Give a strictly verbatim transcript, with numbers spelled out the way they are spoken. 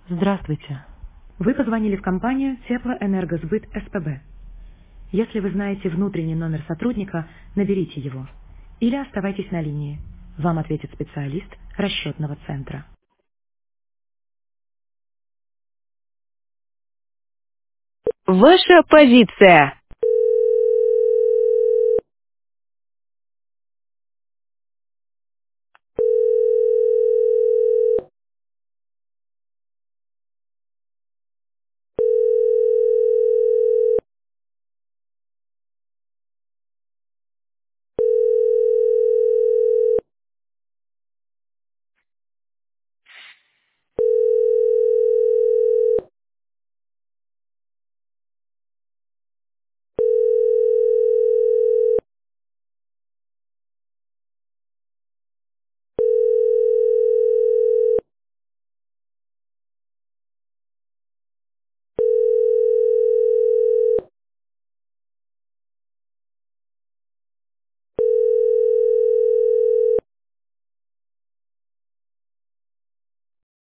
Здравствуйте. Вы позвонили в компанию Теплоэнергосбыт СПБ. Если вы знаете внутренний номер сотрудника, наберите его. Или оставайтесь на линии. Вам ответит специалист расчетного центра. Ваша позиция.